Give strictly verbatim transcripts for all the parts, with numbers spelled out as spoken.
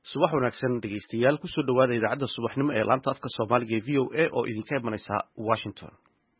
subax wanaagsan dhegeystayaal ku soo dhawaada idaacadda subaxnimo ee laanta afka Soomaaliga ee V O A oo idinka imanaysa Washington.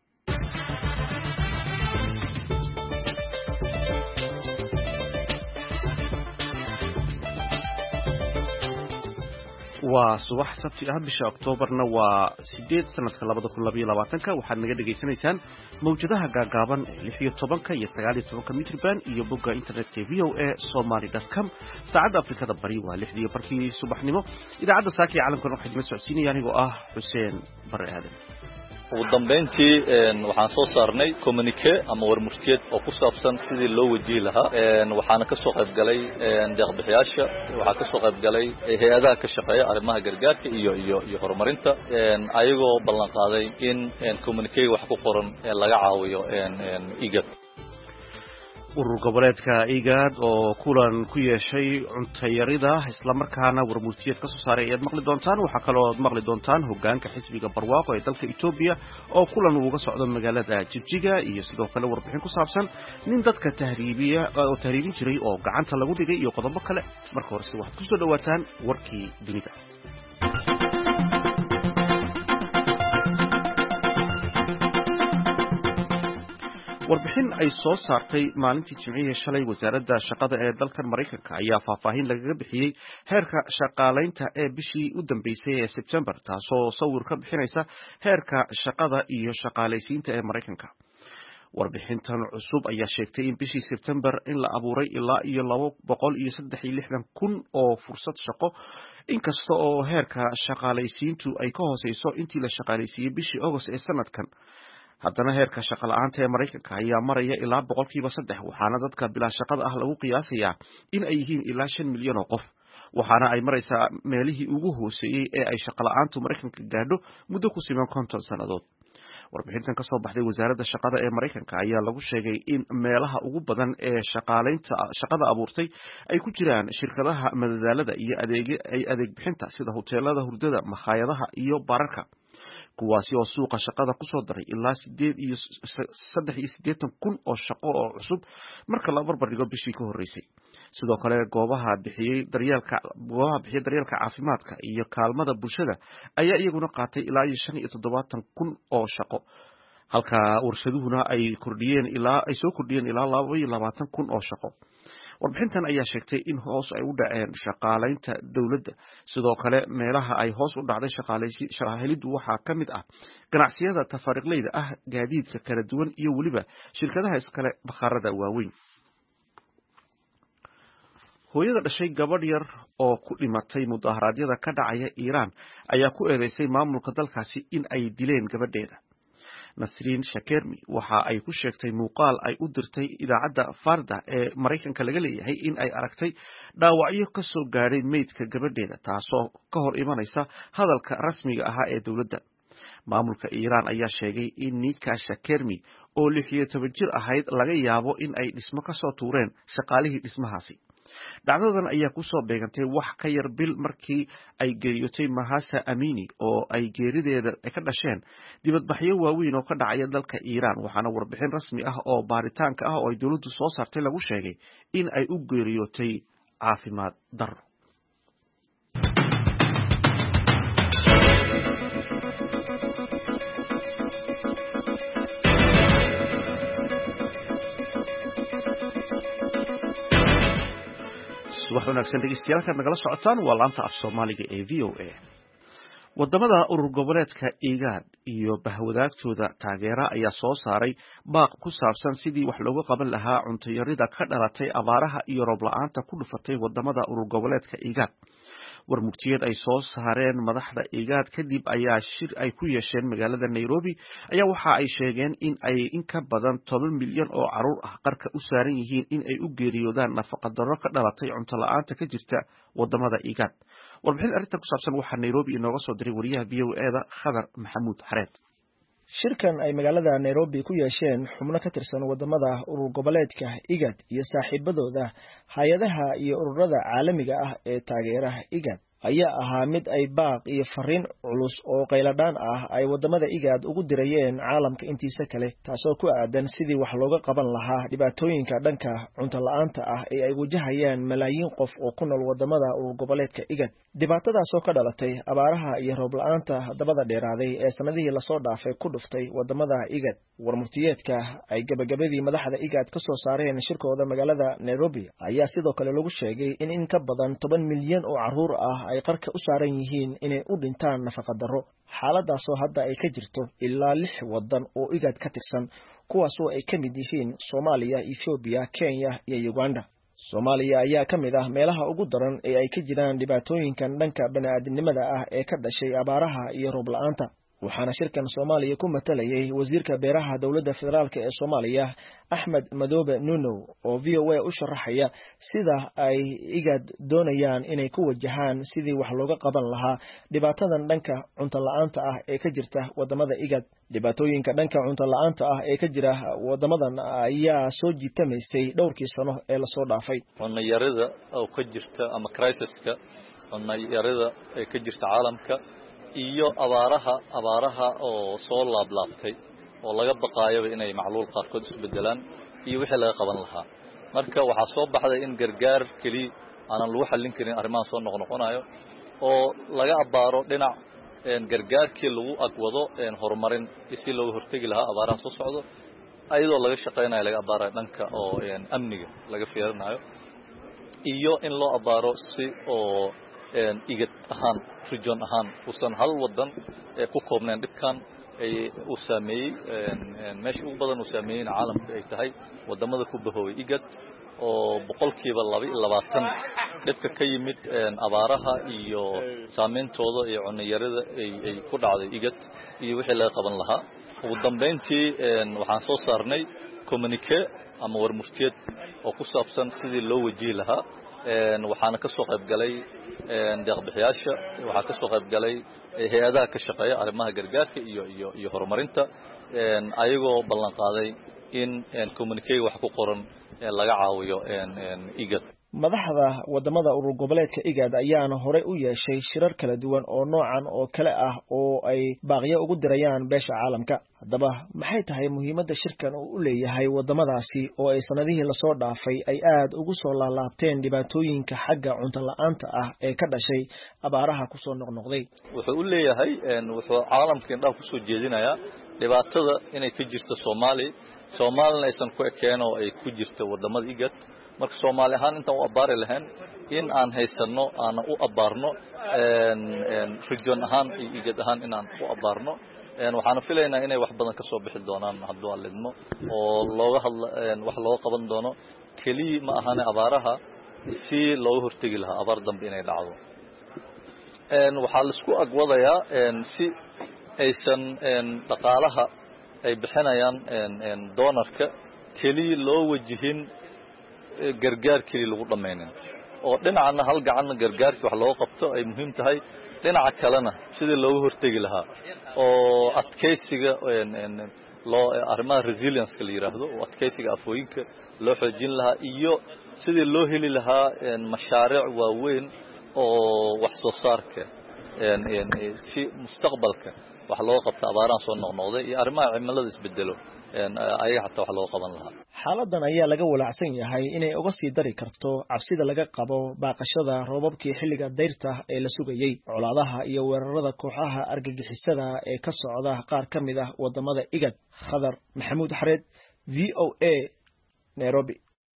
waa subax sabti ah bisha Oktoobarna waa sideed sanadka labada kun iyo labaatanka waxaad naga dhageysanaysaan mawjadaha gaagaaban lix iyo tobanka iyo sagaal iyo tobanka mitrban iyo bogga internetka v o a somali dot com saacadda Afrikada Bari waa lixdii barkii subaxnimo idaacadda saaki caalamkan waxay idin socodsiinayaan anigoo ah Xuseen Bare Aadan. ugu dambeyntii waxaan soo saarnay communique ama warmurtiyeed oo ku saabsan sidii loo wajihi lahaa waxaana ka soo qayb galay deeq-bixiyaasha waxaa ka soo qayb galay hay'adaha ka shaqeeya arrimaha gargaarka iyo iyo iyo horumarinta ayagoo ballan qaaday in communique wax ku qoran laga caawiyo igad urur goboleedka IGAD oo kulan ku yeeshay cuntayarida isla markaana warmurtiyeed ka soo saaray ayaad maqli doontaan waxaa kaloo aad maqli doontaan hoggaanka xisbiga barwaaqo ee dalka Itoobiya oo kulan uga socdo magaalada Jigjiga iyo sidoo kale warbixin ku saabsan nin dadka tahriibiya oo tahriibin jiray oo gacanta lagu dhigay iyo qodobo kale marka hore si waxaad ku soo dhawaataan warkii dunida. warbixin ay soo saartay maalintii Jimcihii shalay wasaaradda shaqada ee dalka Mareykanka ayaa faahfaahin lagaga bixiyay heerka shaqaaleynta ee bishii u dambeysay ee September taasoo sawir ka bixinaysa heerka shaqada iyo shaqaaleysiinta ee Mareykanka. warbixintan cusub ayaa sheegtay in bishii September in la abuuray ilaa iyo laba boqol iyo saddex iyo lixdan kun oo fursad shaqo inkasta oo heerka shaqaaleysiintu ay ka hooseyso intii la shaqaaleysiiyay bishii August ee sanadkan. haddana heerka shaqo la'aanta ee Mareykanka ayaa maraya ilaa boqolkiiba saddex waxaana dadka bilaa shaqada ah lagu qiyaasayaa in ay yihiin ilaa shan milyan oo qof waxaana ay maraysaa meelihii ugu hooseeyey ee ay shaqo la'aantu Mareykanka gaadho muddo ku siman konton sannadood. warbixintan ka soo baxday wasaaradda shaqada ee Mareykanka ayaa lagu sheegay in meelaha ugu badan ee shaqaaleynta shaqada abuurtay ay ku jiraan shirkadaha madadaalada iyo adeeg adeeg bixinta sida hoteelada hurdada makhaayadaha iyo baararka kuwaasi oo suuqa shaqada ku soo daray ilaa sideed iyo saddex iyo siddeetan kun oo shaqo oo cusub marka la barbar dhigo bishii ka horeysay. sidoo kale goobaha bixiyay daryeelka goobaha bixiyay daryeelka caafimaadka iyo kaalmada bulshada ayaa iyaguna qaatay ilaa iyo shan iyo toddobaatan kun oo shaqo halka warshaduhuna ay kordhiyeen ilaa ay soo kordhiyeen ilaa laba iyo labaatan kun oo shaqo. warbixintan ayaa sheegtay in hoos ay u dhaceen shaqaaleynta dawladda sidoo kale meelaha ay hoos u dhacday shaqaaleysiintu waxaa ka mid ah ganacsiyada tafaariiqleyda ah gaadiidka kala duwan iyo weliba shirkadaha iskale bakhaarada waaweyn. hooyada dhashay gabadh yar oo ku dhimatay mudaharaadyada ka dhacaya Iiraan ayaa ku eedeysay maamulka dalkaasi in ay dileen gabadheeda. Nasrin Shakermi waxa ay ku sheegtay muuqaal ay u dirtay idaacadda Farda ee Mareykanka laga leeyahay in ay aragtay dhaawacyo ka soo gaadhay meydka gabadheeda taasoo ka hor imanaysa hadalka rasmiga ah ee dawladda. maamulka Iiraan ayaa sheegay in Nika Shakermi oo lix iyo toban jir ahayd laga yaabo in ay dhismo ka soo tuureen shaqaalihii dhismahaasi. dhacdadan ayaa ku soo beegantay wax ka yar bil markii ay geeriyootay Mahsa Amini oo ay geerideeda ka dhasheen dibadbaxyo waaweyn oo ka dhacaya dalka Iiraan waxaana warbixin rasmi ah oo baaritaanka ah oo ay dawladdu soo saartay lagu sheegay in ay u geeriyootay caafimaad darro. wax wanaagsan dhegeystayaal ka nagala socotaan waa laanta af Soomaaliga ee V O A. wadamada urur goboleedka IGAD iyo bahwadaagtooda taageera ayaa soo saaray baaq ku saabsan sidii wax looga qaban lahaa cuntayarida ka dhalatay abaaraha iyo roob la'aanta ku dhufatay wadamada urur goboleedka IGAD. warmurtiyeed ay soo saareen madaxda IGAD kadib ayaa shir ay ku yeesheen magaalada Nairobi ayaa waxa ay sheegeen in ay in ka badan toban milyan oo caruur ah qarka u saaran yihiin in ay u geeriyoodaan nafaqa darro ka dhalatay cunto la'aanta ka jirta wadamada IGAD. warbixin arrintan ku saabsan waxaa Nairobi inooga soo diray wariyaha V O A-da Khadar Maxamuud Xareed. shirkan ay magaalada Nairobi ku yeesheen xubno ka tirsan wadamada urur goboleedka IGAD iyo saaxiibadooda hay'adaha iyo ururada caalamiga ah ee taageeraha IGAD ayaa ahaa mid ay baaq iyo fariin culus oo qayladhaan ah ay wadamada IGAD ugu dirayeen caalamka intiisa kale taasoo ku aadan sidii wax looga qaban lahaa dhibaatooyinka dhanka cunto la'aanta ah ee ay wajahayaan malaayiin qof oo ku nool wadamada urur goboleedka IGAD. dhibaatadaasoo ka dhalatay abaaraha iyo roob la'aanta dabada dheeraaday ee sanadihii lasoo dhaafay ku dhuftay wadamada IGAD. warmurtiyeedka ay gabagabadii madaxda IGAD ka soo saareen shirkooda magaalada Nairobi ayaa sidoo kale lagu sheegay in in ka badan toban milyan oo caruur ah ay qarka u saaran yihiin inay u dhintaan nafaqa darro. xaaladaasoo hadda ay ka jirto ilaa lix wadan oo IGAD ka tirsan kuwaasoo ay ka mid yihiin Soomaaliya, Ethiopia, Kenya iyo Uganda. Soomaaliya ayaa ka mid ah meelaha ugu daran ee ay ka jiraan dhibaatooyinkan dhanka bani'aadamnimada ah ee ka dhashay abaaraha iyo roob la'aanta. waxaana shirkan Soomaaliya ku matalayay wasiirka beeraha dawladda federaalka ee Soomaaliya Axmed Madoobe Nuno oo V O A u sharaxaya sida ay IGAD doonayaan inay ku wajahaan sidii wax looga qaban lahaa dhibaatadan dhanka cunto la'aanta ah ee ka jirta wadamada IGAD. dhibaatooyinka dhanka cunto la'aanta ah ee ka jira wadamadan ayaa soo jiitamaysay dhowrkii sano ee la soo dhaafay. cunno yarida oo ka jirta ama crisis-ka cunno yarida ee ka jirta caalamka iyo abaaraha abaaraha oo soo laablaabtay oo laga baqaayo inay macluul qaarkood isku bedelaan iyo wixii laga qaban lahaa. marka waxa soo baxday in gargaar kali aan lagu xallin karin arrimaha soo noqnoqonayo oo laga abaaro dhinac een gargaarkii lagu agwado een horumarin si looga hortagi lahaa abaaraha soo socdo ayadoo laga shaqeynayo laga abaaro dhanka oo een amniga laga fiirinayo iyo in loo abaaro si oo een IGAD ahaan region ahaan usan hal wadan ee ku koobnaan dhibkan ay u saameeyay een meesha ugu badan u saameeyay caalamka ay tahay wadamada ku bahoobay IGAD oo boqolkiiba laba iyo labaatan dhibka ka yimid een abaaraha iyo saameyntooda iyo cunno yarida ay ay ku dhacday IGAD iyo wixii laga qaban lahaa. ugu dambeyntii een waxaan soo saarnay communique ama warmurtiyeed oo ku saabsan sidii loo wajihi lahaa een waxaana ka soo qayb galay een deeq-bixiyaasha waxa ka soo qayb galay hay'adaha ka shaqeeya arrimaha gargaarka iyo iyo iyo horumarinta een ayagoo ballan qaaday in een communique wax ku qoran ee laga caawiyo een een IGAD. madaxda wadamada urur goboleedka IGAD ayaana hore u yeeshay shirar kala duwan oo noocan oo kale ah oo ay baaqyo ugu dirayaan beesha caalamka. haddaba maxay tahay muhiimadda shirkan uu u leeyahay wadamadaasi oo ay sanadihii la soo dhaafay ay aad ugu soo laalaabteen dhibaatooyinka xagga cunto la'aanta ah ee ka dhashay abaaraha ku soo noqnoqday? wuxuu u leeyahay een wuxuu caalamka indhaha ku soo jeedinayaa dhibaatada inay ka jirto Soomaaliya Soomaalina aysan ku ekeen oo ay ku jirto wadamada IGAD. marka Soomaali ahaan inta u abaari lahayn in aan haysano aan u abaarno een een region ahaan iyo IGAD ahaan in aan u abaarno een waxaan filaynaa inay wax badan ka soo bixi doonaan hadduu aan lidmo oo looga hadla een wax loo qaban doono kaliya ma ahan abaaraha si loo hortagi lahaa abaar dambe inay dhacdo. een waxaa la isku agwadayaa een si aysan een dhaqaalaha ay bixinayaan een een doonarka kaliya loo wajihin gargaar kaliya lagu dhameynin oo dhinacna hal gacan gargaarka wax loo qabto ay muhiim tahay dhinaca kalena sidii looga hortagi lahaa oo adkeysiga een een loo arrimaha resilience ka yiraahdo oo adkeysiga afooyinka loo xoojin lahaa iyo sidii loo heli lahaa een mashaariic waaweyn oo wax soo saarka een een si mustaqbalka wax loo qabto abaaraha soo noqnoqday iyo arrimaha cimilada isbedelo een ay xataa wax loo qaban lahaa. xaaladan ayaa laga walaacsan yahay inay uga sii dari karto cabsida laga qabo baaqashada roobabkii xilliga dayrta ee la sugayay, colaadaha iyo weerarada kooxaha argagixisada ee ka socda qaar ka mid ah wadamada IGAD. Khadar Maxamuud Xareed, V O A, Nairobi.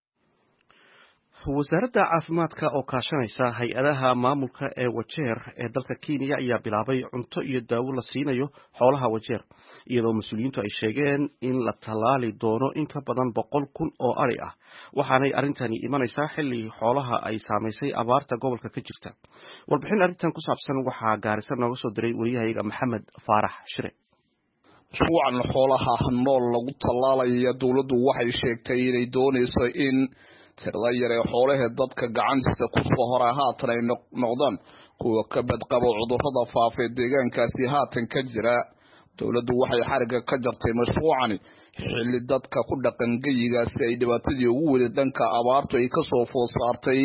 wasaaradda caafimaadka oo kaashanaysa hay-adaha maamulka ee Wajeer ee dalka Kenya ayaa bilaabay cunto iyo daawo la siinayo xoolaha Wajeer, iyadoo mas'uuliyiintu ay sheegeen in la talaali doono in ka badan boqol kun oo ari ah. waxaanay arrintani imanaysaa xilli xoolaha ay saamaysay abaarta gobolka ka jirta. warbixin arrintan ku saabsan waxaa Gaarisa nooga soo diray wariyahayaga Maxamed Faarax Shire. mashruucan xoolaha nool lagu talaalayo dawladdu waxay sheegtay inay doonayso in tirada yar ee xoolaha dadka gacantiisa ku soo hora haatan ay noqdaan kuwa ka badqaba cudurrada faafa ee deegaankaasi haatan ka jira. dawladdu waxay xariga ka jartay mashruucani xilli dadka ku dhaqan geyigaasi ay dhibaatadii ugu weyn dhanka abaartu ay ka soo food saartay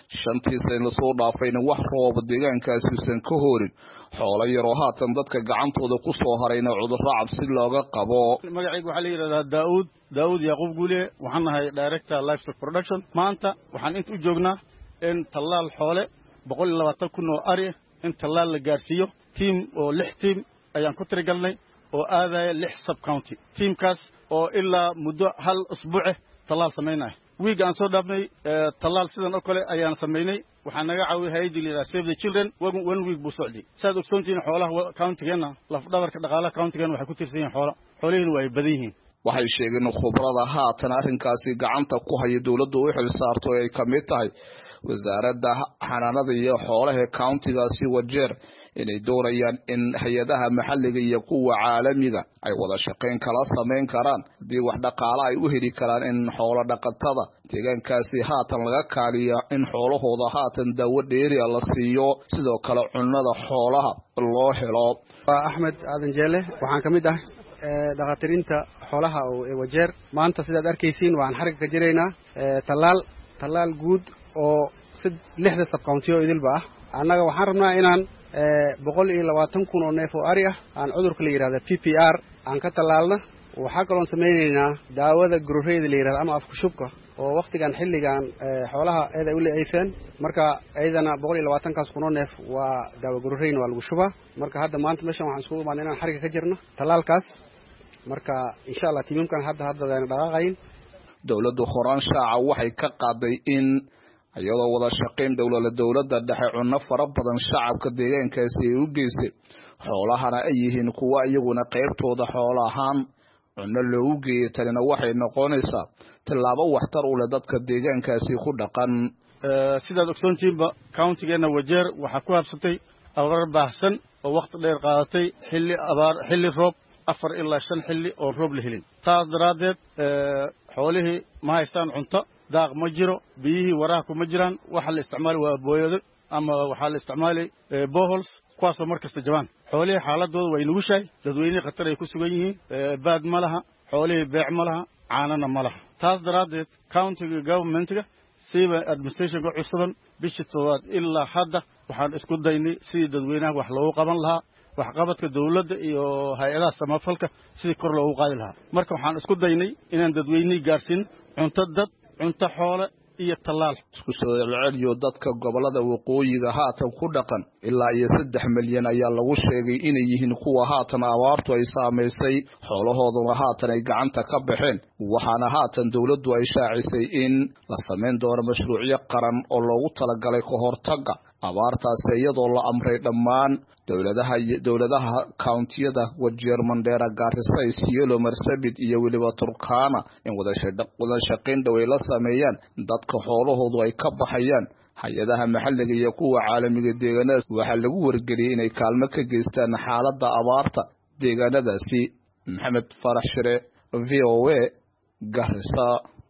shantii sano la soo dhaafayna wax roob deegaankaasi uusan ka horin xoolo yar oo haatan dadka gacantooda ku soo harayna cudurro cabsi looga qabo. magacaygu waxaa la yidhahdaa daawud daawud yaquub guule waxaan nahay director livestock production. maanta waxaan inta u joognaa in tallaal xoole boqol iyo labaatan kun oo ari in tallaal la gaarsiiyo tiim oo lix tiim ayaan ku tirigalnay oo aadaya lix sub county. tiimkaas oo ilaa muddo hal usbuuce tallaal samaynaya. wiig aan soo dhaafnay tallaal sidan oo kale ayaan samaynay. waxaa naga caawiyay hay'adda la yidhahda Save the Children one week buu socday. saad ogsoontihiin xoolaha countigeena laf dhabarka dhaqaalaha countigeena waxay ku tirsan yihiin xoolo xoolihiina way badan yihiin. waxay sheegeen khubarada haatan arrinkaasi gacanta ku haya dawladdu u xil saarto ay ka mid tahay wasaaradda xanaanada iyo xoolaha countigaasi Wajeer inay doonayaan in hay'adaha maxalliga iyo kuwa caalamiga ay wada shaqayn kala sameyn karaan hadii wax dhaqaale ay u heli karaan in xoolo dhaqatada deegaankaasi haatan laga kaaliyo in xoolahooda haatan daawo dheeri la siiyo sidoo kale cunnada xoolaha loo helo. Axmed Aadan Jeele waxaan ka mid ah dhaqaatirinta xoolaha ee Wajeer. maanta sidaad arkaysiin waan xarag ka jireynaa tallaal tallaal guud oo lixda sub county oo idilba ah. annaga waxaan rabnaa inaan boqol iyo labaatan kun oo neef oo ari ah aan cudurka la yiraahdo P P R aan ka tallaalna. waxaa kaloo sameeynaa daawada gurureyda la yiraahdo ama afku shubka oo waqtigan xilligan xoolaha eeday u leeyfeen. marka ayadana boqol iyo labaatan kaas kun oo neef waa daawo gurureyna waa lagu shubaa. marka hadda maanta meeshan waxaan isku imaanay inaan xariga ka jirno tallaalkaas. marka insha Allah tiimkan hadda hadda ayna dhaqaaqayn. dawladdu horaan shaaca waxay ka qaaday in ayadoo wada shaqayn dawladda dawladda dhexe cunno fara badan shacabka deegaankaasi ay u geysay xoolahana ay yihiin kuwa iyaguna qaybtooda xoolahan cunno loogu geeyay. tanina waxay noqonaysaa tallaabo waxtar u leh dadka deegaankaasi ku dhaqan. sidaad ogsoontiinba countigeena Wajeer waxaa ku habsatay abaar baahsan oo waqti dheer qaadatay xilli abaar xilli roob afar ilaa shan xilli oo roob la helin. taas daraadeed xoolihii ma haystaan cunto daaq ma jiro biyihii waraha kuma jiraan. waxa la isticmaali waa booyado ama waxa la isticmaali boholes kuwaasoo markasta jabaan. xoolihii xaaladooda way nugushahay dadweyne khatar ay ku sugan yihiin. baad ma laha xoolihii beec ma laha caanana ma laha. taas daraadeed countiga governmentiga siiba administrationka cusuban bishii toddobaad ilaa hadda waxaan isku daynay sidii dadweynaha wax loogu qaban lahaa waxqabadka dawladda iyo hay'adaha samafalka sidii kor loogu qaadi lahaa. marka waxaan isku daynay inaan dadweynaha gaarsiin cunto dad cunto xoolo iyo tallaal. isku soo celceliyo dadka gobolada waqooyiga haatan ku dhaqan ilaa iyo saddex milyan ayaa lagu sheegay inay yihiin kuwa haatan abaartu ay saameysay xoolahooduna haatan ay gacanta ka baxeen. waxaana haatan dawladdu ay shaacisay in la sameyn doono mashruucyo qaran oo loogu talagalay ka hortagga abaartaasi iyadoo la amray dhammaan dawladaha dawladaha countiyada Wajeer, Mandera, Garissa, Isiolo, Marsabit iyo weliba Turkana in wada shaqayn dhow ay la sameeyaan dadka xoolahoodu ay ka baxayaan. hay'adaha maxalliga iyo kuwa caalamiga deegaanada waxaa lagu wargeliyay inay kaalmo ka geystaan xaaladda abaarta deegaanadaasi. Maxamed Farax Shire, V O A, Garissa.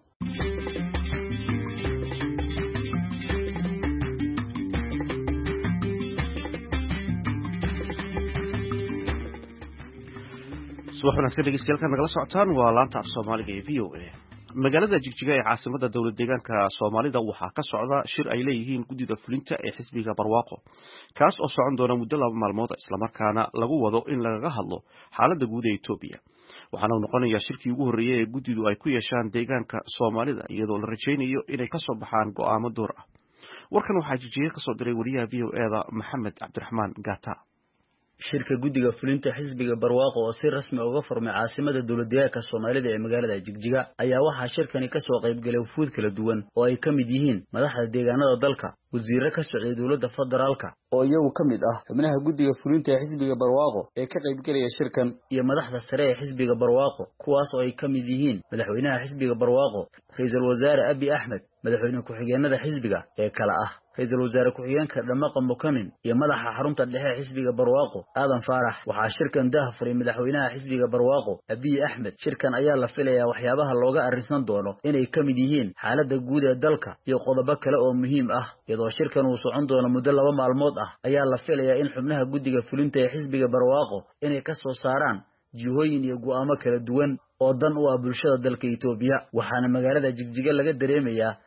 subax wanaagsan dhegeystayaal nagala socotaan waa laanta af Soomaaliga ee V O A. magaalada Jigjiga ee caasimada dawlad deegaanka Soomaalida waxaa ka socda shir ay leeyihiin gudida fulinta ee xisbiga Barwaaqo kaas oo socon doona muddo laba maalmood isla markaana lagu wado in laga hadlo xaaladda guud ee Itoobiya. waxaana uu noqonayaa shirkii ugu horeeyay ee gudidu ay ku yeeshaan deegaanka Soomaalida iyadoo la rajaynayo inay ka soo baxaan go'aamo door ah. warkan waxaa Jigjiga ka soo diray wariyaha V O A-da Maxamed Cabdiraxmaan Gata. shirka gudiga fulinta xisbiga Barwaaqo oo si rasmi uga furmay caasimada dawladdeegaanka Soomaalida ee magaalada Jigjiga ayaa waxaa shirkani ka soo qayb galay wufuud kala duwan oo ay ka mid yihiin madaxda deegaanada dalka, wasiirro ka socday dawladda federaalka oo iyagu ka mid ah xubnaha gudiga fulinta ee xisbiga Barwaaqo ee ka qayb galaya shirkan, iyo madaxda sare ee xisbiga Barwaaqo kuwaas oo ay ka mid yihiin madaxweynaha xisbiga Barwaaqo, ra'iisul wasaare Abiy Ahmed, madaxweyne ku-xigeenada xisbiga ee kala ah ra'iisul wasaare ku-xigeenka Dhamaqa Mukanin iyo madaxa xarunta dhexe ee xisbiga Barwaaqo Aadan Faarax. waxaa shirkan dah furay madaxweynaha xisbiga Barwaaqo Abiy Ahmed. shirkan ayaa la filayaa waxyaabaha looga arrinsan doono inay ka mid yihiin xaaladda guud ee dalka iyo qodobo kale oo muhiim ah. iyadoo shirkan uu socon doono muddo laba maalmood ah ayaa la filayaa in xubnaha gudiga fulinta ee xisbiga Barwaaqo inay ka soo saaraan jihooyin iyo go'aamo kala duwan oo dan u ah bulshada dalka Itoobiya. waxaana magaalada Jigjiga laga dareemayaa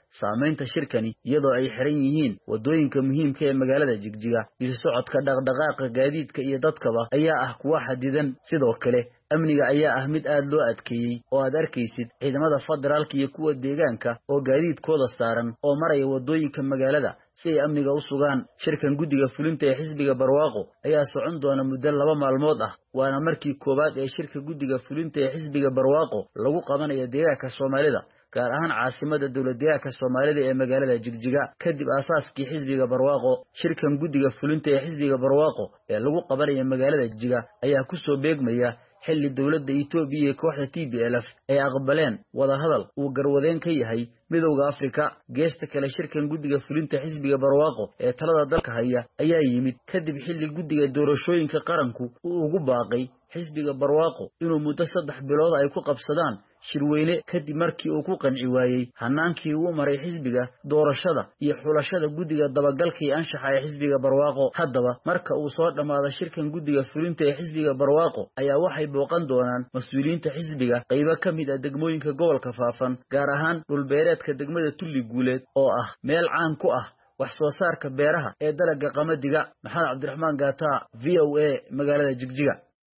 saamaynta shirkani iyadoo ay xiran yihiin wadooyinka muhiimka ee magaalada Jigjiga iyo socodka dhaqdhaqaaqa gaadiidka iyo dadkaba ayaa ah kuwa xadidan sidoo kale amniga ayaa ah mid aad loo adkeeyay oo aad arkaysid ciidamada federaalka iyo kuwa deegaanka oo gaadiidkooda saaran oo maraya wadooyinka magaalada si ay amniga u sugaan shirkan guddiga fulinta ee xisbiga barwaaqo ayaa socon doona muddo laba maalmood ah waana markii koowaad ee shirka guddiga fulinta ee xisbiga barwaaqo lagu qabanayo deegaanka Soomaalida gaar ahaan caasimada dawladda Soomaalida ee magaalada Jigjiga kadib aasaaskii xisbiga barwaaqo shirkan guddiga fulinta ee xisbiga barwaaqo ee lagu qabanayo magaalada Jigjiga ayaa ku soo beegmaya xilli dawladda Itoobiya iyo kooxda T B L F ay aqbaleen wada hadal uu garwadeen ka yahay midowga Afrika geesta kale shirkan guddiga fulinta xisbiga barwaaqo ee talada dalka haya ayaa yimid kadib xilli guddiga doorashooyinka qaranku uu ugu baaqay xisbiga barwaaqo inuu muddo saddex bilood ay ku qabsadaan shirweyne kadib markii uu ku qanci waayay hanaankii uu maray xisbiga doorashada iyo xulashada guddiga dabagalka ee anshaxa ee xisbiga barwaaqo haddaba marka uu soo dhamaado shirkan guddiga fulinta ee xisbiga barwaaqo ayaa waxay booqan doonaan mas'uuliyiinta xisbiga qaybo ka mid ah degmooyinka gobolka Faafan gaar ahaan dhulbeereedka degmada Tulli Guuleed oo ah meel caan ku ah wax soo saarka beeraha ee dalagga qamadiga Maxamed Cabdiraxmaan Gaata V O A magaalada Jigjiga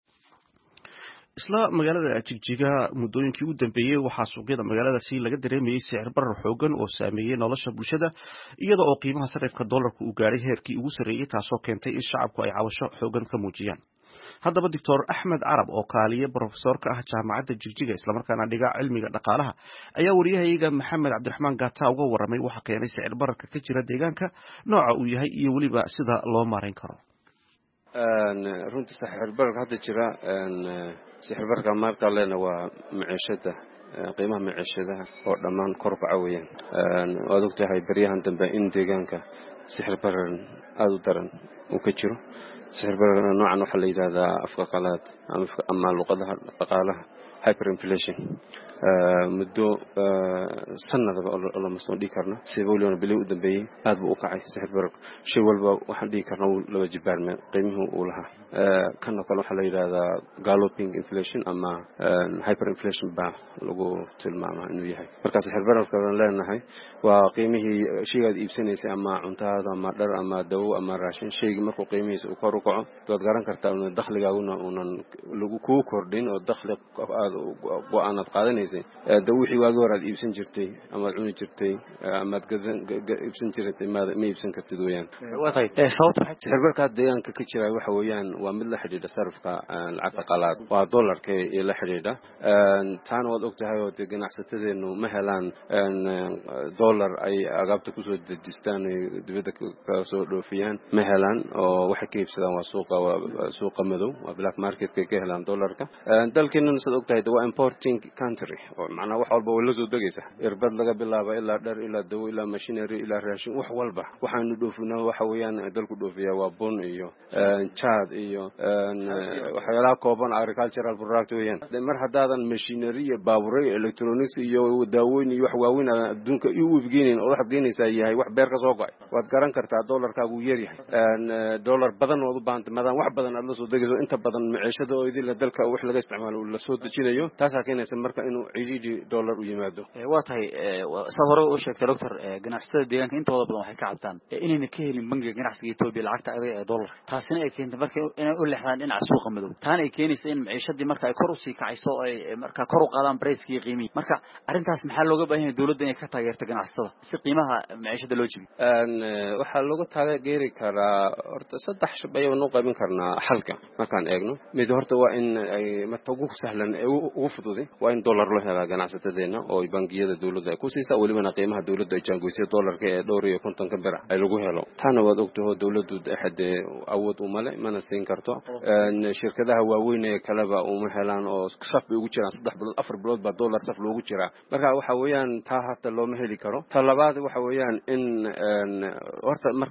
isla magaalada Jigjiga muddooyinkii u dambeeyay waxaa suuqyada magaaladaasi laga dareemayay sicir barar xoogan oo saameeyay nolosha bulshada iyada oo qiimaha sarifka dollarku uu gaaray heerkii ugu sareeyay taasoo keentay in shacabku ay cabasho xoogan ka muujiyaan haddaba doctor Axmed Carab oo kaaliye professor ka ah jaamacadda Jigjiga isla markaana dhiga cilmiga dhaqaalaha ayaa wariyahayaga Maxamed Cabdiraxmaan Gaata uga waramay waxa keenay sicir bararka ka jira deegaanka nooca uu yahay iyo waliba sida loo maareyn karo runtii sicir bararka hadda jira sicir bararka marka leena waa maciishada qiimaha maciishadaha oo dhammaan kor u kaca weeyaan waad ogtahay baryahan dambe in deegaanka sicir barar aad u daran uu ka jiro sicir bararka noocan waxa la yiraahdaa afka qalaad ama luqadaha dhaqaalaha hyperinflation muddo sanadaba oo lama soo dhigi karno sibooliona bilay u dambeeyay aad buu u kacay sicir bararka shay walba waxaan dhigi karnaa laba jibaarme qiimuhu uu lahaa kana kale waxa la yiraahdaa galloping inflation ama hyperinflation baa lagu tilmaamaa inuu yahay marka sicir bararka aan leenahay waa qiimihii shaygaad iibsanaysay ama cuntada ama dhar ama dawo ama raashin shayga markuu qiimihiisa uu kor u kaco waad garan kartaa in dakhligaaguna uunan lagu ku kordhin oo dakhli aad go'aanad qaadanaysa dawo wixii waagi hore aad iibsan jirtay ama aad cuni jirtay ama aad iibsan jirtay ma iibsan kartid weeyaan waatay sababta sicir bararka deegaanka ka jira waxa weeyaan waa mid la xidhiidha sarifka lacagta qalaad waa dollarka ee la xidhiidha taana waad ogtahay oo ganacsatadeenu ma helaan dollar ay agaabta ku soo dejistaan dibadda ka soo dhoofiyaan ma helaan oo waxay ka iibsadaan waa suuqa suuqa madow waa black market ka helaan dollarka dalkeena sida ogtahay waa importing country oo macna wax walba oo la soo dagaysa irbad laga bilaabo ilaa dhar ilaa dawo ilaa machinery ilaa raashin wax walba waxaanu dhoofinaa waxa weeyaan dalku dhoofiyaa waa bun iyo chad iyo waxyaalaha kooban agricultural product weeyaan mar haddaadan machinery iyo baaburay electronics iyo daawooyin iyo wax waaweyn adduunka u iibgeyneen oo wax geenaysa yahay wax beer ka soo go'ay waad garan kartaa dollarkaagu yar yahay dollar badan oo u baahan madaan wax badan aad la soo degayso inta badan maciishada oo idil dalka wax laga isticmaalo la soo dejinayo taas keenaysa marka inuu ciidi dollar u yimaado waa tahay saad hore u sheegtay doctor ganacsatada deegaanka intooda badan waxay ka cabtaan inayna ka helin bangiga ganacsiga Itoobiya lacagta adag ee dollar taasina ay keentay marka inay u leexdaan dhinaca suuqa madow taana ay keenaysa in maciishadii marka ay kor u sii kacayso ay marka kor u qaadaan price-kii qiimihi marka arintaas maxaa looga baahan yahay dawladda inay ka taageerto ganacsatada si qiimaha maciishada loo jibiyo waxa looga taageeri karaa horta saddex shab ayaan noo qaybin karnaa xalka markaan eegno mid horta waa in ay marka ugu sahlan ugu fudud waa in dollar loo helo ganacsatadeena oo bangiyada dawladda ku siisa waliba qiimaha dawladda ay jaangoysay dollarka ee dhowr iyo konton ka bir ay lagu helo taana waad ogtahay dawladdu axad awood u male mana siin karto shirkadaha waaweyn ee kaleba uma helaan oo saf ugu jiraan saddex bilood afar bilood ba dollar saf loogu jiraa marka waxa weeyaan taa hata looma heli karo talabaad waxa weeyaan in horta marka horeba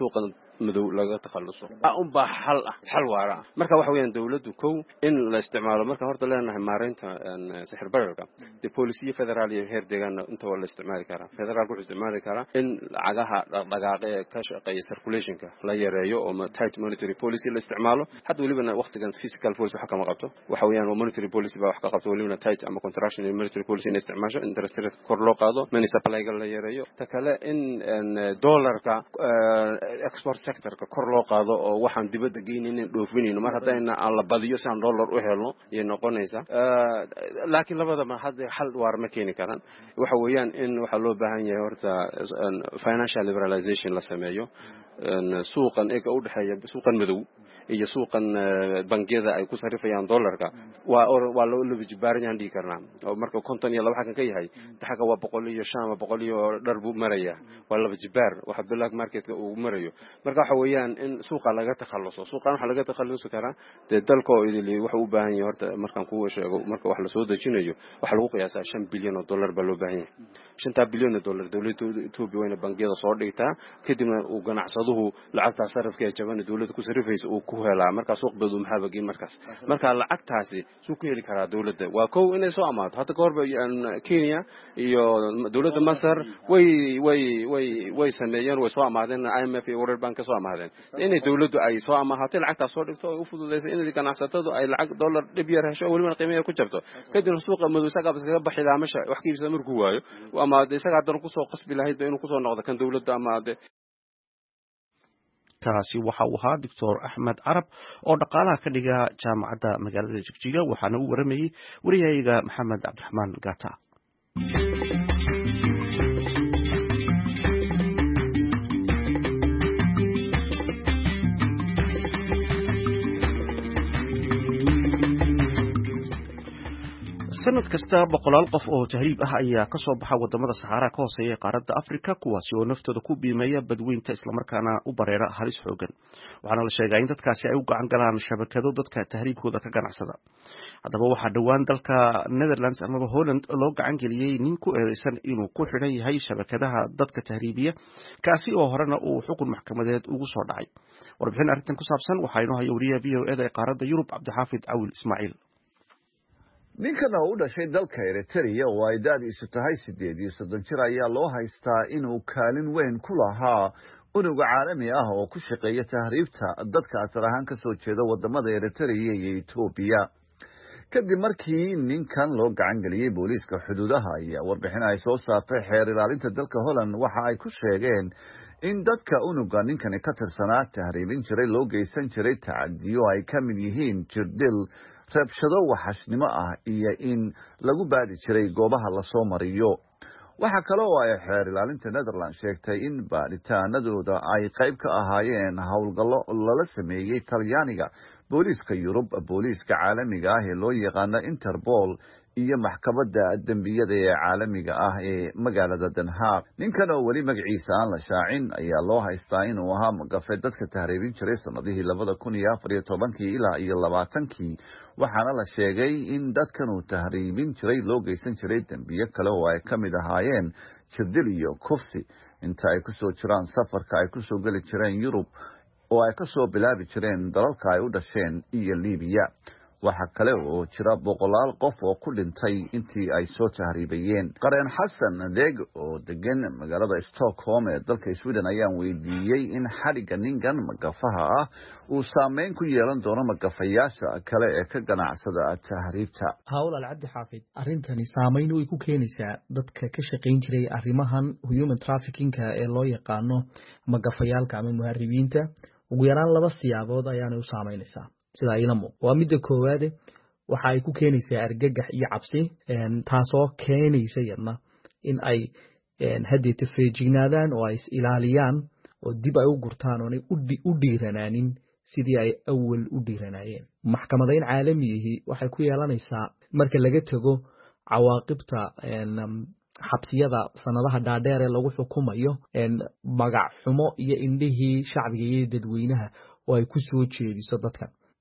suuqan madow laga takhaluso un baa xal ah xal waara marka waxa weeyaan dawladdu kow in la isticmaalo marka horta leenahay maareynta sixir bararka de policy federal iyo heer deegaan inta wala isticmaali karaa federal ku isticmaali karaa in lacagaha dhaqdhaqaaqe ka shaqeeya circulationka la yareeyo oo tight monetary policy la isticmaalo hadda waliba waqtigan fiscal policy waxa kama qabto waxa weeyaan monetary policy baa wax ka qabto waliba tight ama contraction monetary policy in isticmaasho interest rate kor loo qaado money supply ga la yareeyo ta kale in dollarka export sector-ka kor loo qaado oo waxaan dibadda geynaynin dhoofinayno mar haddayna aan la badiyo si aan dollar u helno iyo noqonaysa laakiin labada ma hadda xal waar ma keeni karaan waxa weeyaan in waxa loo baahan yahay horta financial liberalization la sameeyo suuqan ee u dhaxeeya suuqan madow iyo suuqan bangiyada ay ku sarifayaan dollarka waa waa loo laba jibaaran yahay karnaa oo marka konton iyo laba xakan ka yahay taxaga waa boqol iyo shan ama boqol iyo darbu maraya waa laba jibaar waxa black market-ka uu marayo marka waxa weeyaan in suuqa laga takhaluso suuqan waxa laga takhalusi karaa de dalka oo idil waxa u baahan yahay horta markaan ku sheego marka wax la soo dejinayo waxa lagu qiyaasaa shan bilyan oo dollar baa loo baahan yahay shan bilyan oo dollar dawladda Itoobiya wayna bangiyada soo dhigtaa kadibna uu ganacsaduhu lacagta sarifka ee jaban dawladda ku sarifaysa uu ku helaa marka suuq badu maxaa bagay markaas marka lacagtaasi suu ku heli karaa dawladda waa kow inay soo amaato hadda goor Kenya iyo dawladda Masar way way way way sameeyeen way soo amaadeen I M F iyo World Bank soo amaadeen inay dawladdu ay soo amaahatay lacagta soo dhigto oo u fududeysay in ganacsatadu ay lacag dollar dib yar hesho waliba qiimaha ku jabto kadib suuqa madow isaga iskaga baxida masha wax kiibsa markuu waayo ama isaga hadan ku soo qasbi lahayd inuu ku soo noqdo kan dawladda ama kaasi waxa uu ahaa doctor Axmed Carab oo dhaqaalaha ka dhiga jaamacadda magaalada Jigjiga waxaana uu waramayay wariyayga Maxamed Cabdiraxmaan Gata sanad kasta boqolaal qof oo tahriib ah ayaa ka soo baxa wadamada Sahara ka hooseeya qaaradda Afrika kuwaasi oo naftooda ku biimeeya badweynta isla markaana u bareera halis xoogan waxaana la sheegay in dadkaasi ay u gacan galaan shabakado dadka tahriibkooda ka ganacsada haddaba waxaa dhowaan dalka Netherlands ama Holland loo gacan geliyay nin ku eedeysan inuu ku xidhan yahay shabakadaha dadka tahriibiya kaasi oo horena uu xukun maxkamadeed ugu soo dhacay warbixin arrintan ku saabsan waxaa inoo haya wariyaha V O A ee qaaradda Yurub Cabdixaafid Awil Ismaaciil ninkan oo u dhashay dalka Eritrea oo ay da'diisu tahay sideed iyo soddon jir ayaa loo haystaa inuu kaalin weyn ku lahaa unuga caalami ah oo ku shaqeeya tahriibta dadka asal ahaan ka soo jeeda wadamada Eritrea iyo Ethiopia kadib markii ninkan loo gacan geliyay booliiska xuduudaha ayaa warbixin ay soo saartay xeer ilaalinta dalka Holland waxa ay ku sheegeen in dadka unuga ninkani ka tirsanaa tahriibin jiray loo geysan jiray tacadiyo ay ka mid yihiin jirdil rabshado waxashnimo ah iyo in lagu baadi jiray goobaha la soo mariyo waxa kale oo ay xeer ilaalinta Netherlands sheegtay in baaditaanadooda ay qayb ka ahaayeen howlgallo lala sameeyay Talyaaniga booliiska Yurub booliiska caalamiga ah ee loo yaqaan Interpol iyo maxkamadda dambiyada ee caalamiga ah ee magaalada Den Haag ninkan oo wali magaciisa aan la shaacin ayaa loo haystaa inuu ahaa magafe dadka tahriibin jiray sanadihii labada kun iyo afar iyo tobankii ilaa iyo labaatankii waxaana la sheegay in dadkan uu tahriibin jiray loo geysan jiray dambiyo kale oo ay ka mid ahaayeen jirdil iyo kufsi inta ay kusoo jiraan safarka ay kusoo geli jireen Yurub oo ay ka soo bilaabi jireen dalalka ay u dhasheen iyo Liibiya waxa kale oo jira boqolaal qof oo ku dhintay intii ay soo tahriibayeen qareen xasan deeg oo degan magaalada Stockholm ee dalka Sweden ayaan weydiiyay in xadhiga ninkan magafaha ah uu saameyn ku yeelan doono magafayaasha kale ee ka ganacsada tahriibta hawl al-cabdi xaafid arintani saameyn way ku keenaysaa dadka ka shaqeyn jiray arrimahan human trafficking ee loo yaqaano magafayaalka ama muharibiinta ugu yaraan laba siyaabood ayaanay u saameynaysaa sida ilmo waa midda koowaad waxa ay ku keenaysaa argagax iyo cabsi taasoo keenaysa yadna in ay hadeeta feejignaadaan oo ay is ilaaliyaan oo dib ay u gurtaan oo ay u dhiiranaanin sidii ay awal u dhiiranaayeen maxkamadayn caalamiyihi waxay ku yeelanaysaa marka laga tago cawaaqibta xabsiyada sanadaha dhaadheer ee lagu xukumayo magac xumo iyo indhihii shacbiga iyo dadweynaha oo ay ku soo jeediso dadkan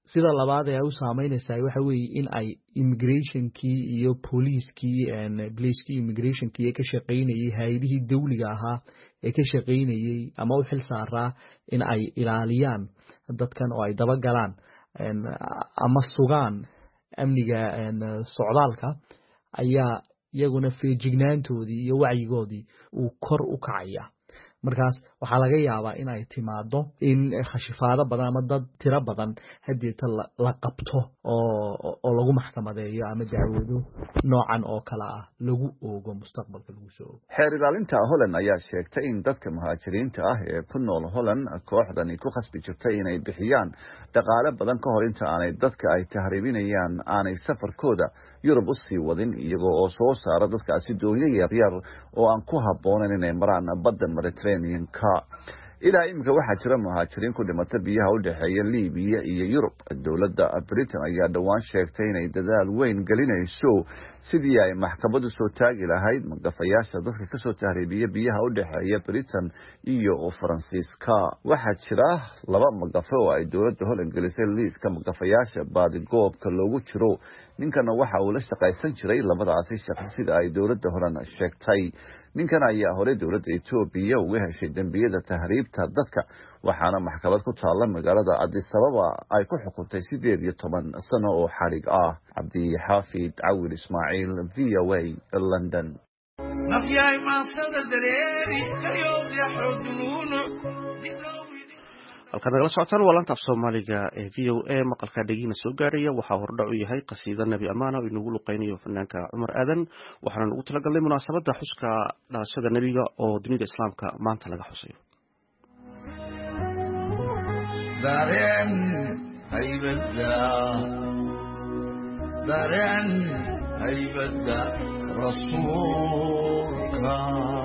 sida labaad ee ay u saameynaysaa waxa weeye in ay immigrationkii iyo booliiskii booliiskii immigrationkii ee ka shaqaynayay hay-adihii dawliga ahaa ee ka shaqaynayay ama u xil saaraa in ay ilaaliyaan dadkan oo ay dabagalaan ama sugaan amniga socdaalka ayaa iyaguna feejignaantoodii iyo wacyigoodii uu kor u kacaya. markaas waxaa laga yaabaa in ay timaado in khashifaado badan ama dad tiro badan hadeeta la qabto oo oo lagu maxkamadeeyo ama dacwado noocan oo kala ah lagu oogo mustaqbalka lagu soo xeer ilaalinta Holland ayaa sheegtay in dadka muhaajiriinta ah ee ku nool Holland kooxdani ku khasbi jirtay inay bixiyaan dhaqaale badan ka hor inta aanay dadka ay tahriibinayaan aanay safarkooda Yurub u sii wadin iyagoo oo soo saara dadkaasi doonyo yar yar oo aan ku habboonayn inay maraan badda Mediterranean-ka. ilaa imika waxaa jira muhaajiriin ku dhimatay biyaha u dhaxeeya Liibiya iyo Yurub. Dowladda Britain ayaa dhawaan sheegtay inay dadaal weyn gelinayso sidii ay maxkamadu soo taagi lahayd magafayaasha dadka ka soo tahriibiya biyaha u dhaxeeya Britain iyo Faransiiska. waxaa jira laba magafo oo ay dowladda Holland gelisay liiska magafayaasha baadigoobka loogu jiro. ninkana waxa uu la shaqaysan jiray labadaasi shaqo sida ay dowladda Holland sheegtay. ninkan ayaa hore dowladda Itoobiya uga heshay dambiyada tahriibta dadka waxaana maxkamad ku taala magaalada Addis Ababa ay ku xukuntay sideed iyo toban sano oo xarig ah. Cabdi Xaafid Cawil Ismaaciil, V O A, London. nafyahay maasada dareeri kayo yaxudnuuna halkan nagala socotaan waa laanta af Soomaaliga ee V O A. maqalka dhegeyna soo gaaraya waxaa hordhac u yahay qasiida Nabi Amaana oo inagu luqeynayo fanaanka Cumar Aadan. waxaana ugu talagalnay munaasabada xuska dhalashada nabiga oo dunida islaamka maanta laga xusayo. dareen haybada dareen haybada rasuulka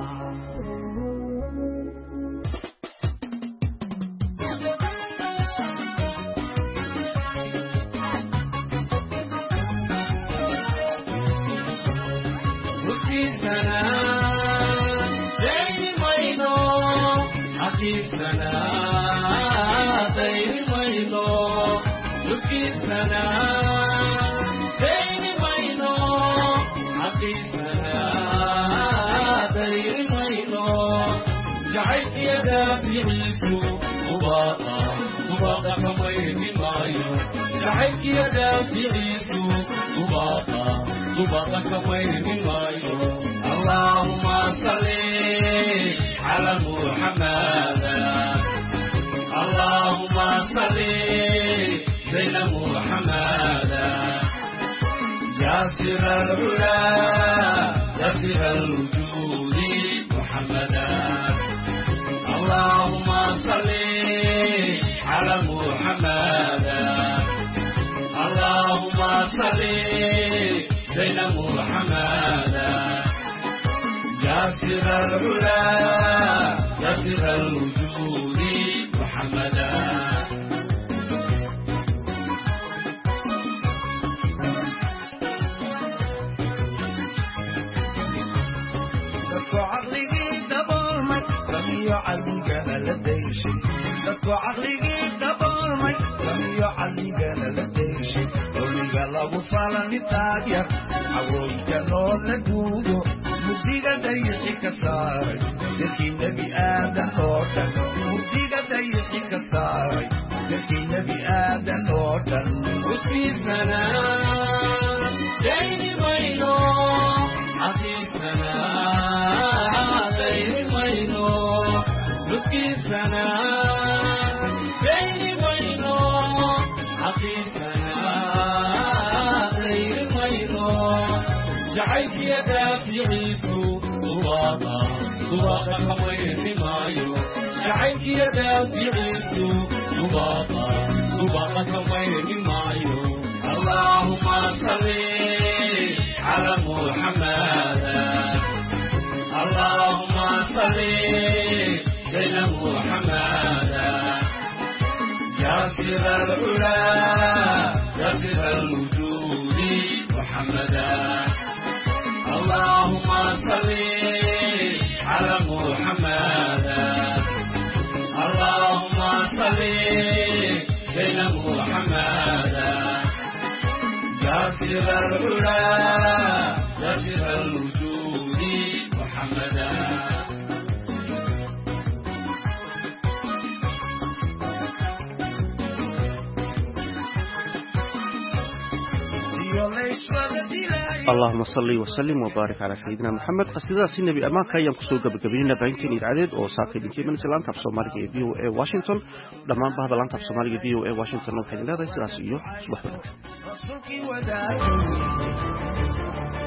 حقيقتنا بين ميلو مسكتنا بين ميلو حقيقتنا بين ميلو جعلت يدا في عيسو مباقى مباقى كمين مايو جعلت يدا في عيسو مباقى مباقى كمين مايو اللهم صل على محمد اللهم صل بين محمد يا سر العلا يا سر الوجود محمدا اللهم صل على محمد اللهم صل بين محمد يا سر العلا يا سر الوجود محمدا دكو عقلي دبرمك سميع عليك لديش دكو عقلي دبرمك سميع عليك لديش قولي قلبو فالني تاجر عويك نور لدوغو مديقة دايسي كساري لكي نبي آدم نوردن مديقة دايسي كساري لكي نبي آدم نوردن وسبيتنا ديني ميلو عطيتنا ديني ميلو وسبيتنا ديني ميلو عطيتنا ديني ميلو جعلت يدا في عيسو مباقى مباقى كمين مايو جعلت يدا في عيسو مباقى مباقى كمين مايو اللهم صل على محمد اللهم صل بين محمد يا سر العلا يا سر الوجود محمدا اللهم صل على محمد اللهم صل بين محمد سر العلا يا سر الوجود محمدا اللهم صل وسلم وبارك على سيدنا محمد قصيدة النبي أمان كان ينقصوا قبل قبلنا بينتين العدد أو ساقي بنتين من سلام تف سومالي في أو واشنطن لما بعض الان تف سومالي في أو واشنطن وحين لا ذي سلاسيو صباح الخير